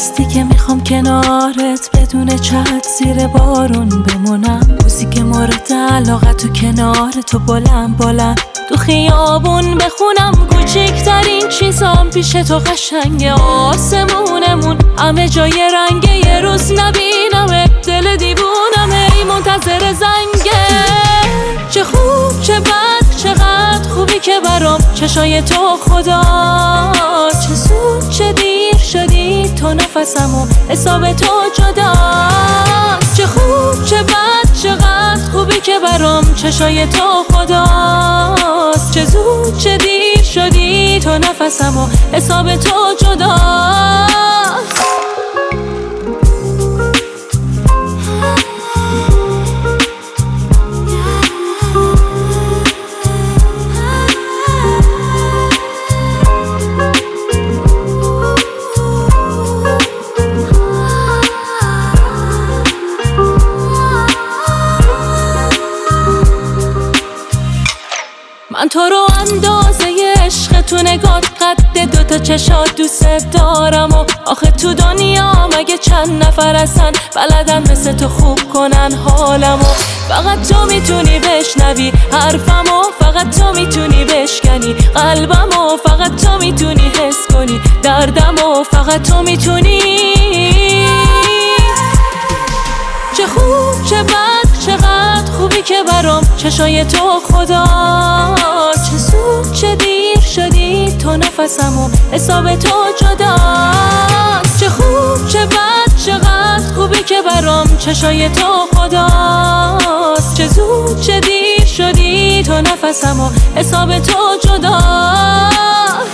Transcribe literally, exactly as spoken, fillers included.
هستی که میخوام کنارت بدون چت زیر بارون بمونم. موزیک مورد علاقه تو کنار تو بلند بلند تو خیابون بخونم. کوچکترین چیزام پیش تو قشنگ آسمونمون همه جای رنگه. یه روز نبینم دل دیوونم ای منتظر زنگه. چه خوب چه بد چقدر خوبی که برام چشای تو خدا. چه زود چه دیر شدی تو نفسم و حساب تو جدا. چه خوب چه بد چقدر خوبی که برام چشای تو خدا. چه زود چه دیر شدی تو نفسم و حساب تو جدا. من تو رو اندازه عشق تو نگات قد دوتا چشات دوست دارم. و آخه تو دنیا مگه چند نفر هستن بلدن مثل تو خوب کنن حالمو. فقط تو میتونی بشنوی حرفمو، فقط تو میتونی بشکنی قلبمو، فقط تو میتونی حس کنی دردمو، فقط تو میتونی. چه خوب چه بد چقدر خوبی که برام چشای تو خدا. چه زود چه دیر شدی تو نفسم و حساب تو جدا. چه خوب چه بد چقدر خوبی که برام چشای تو خدا. چه زود چه دیر شدی تو نفسم و حساب تو جدا.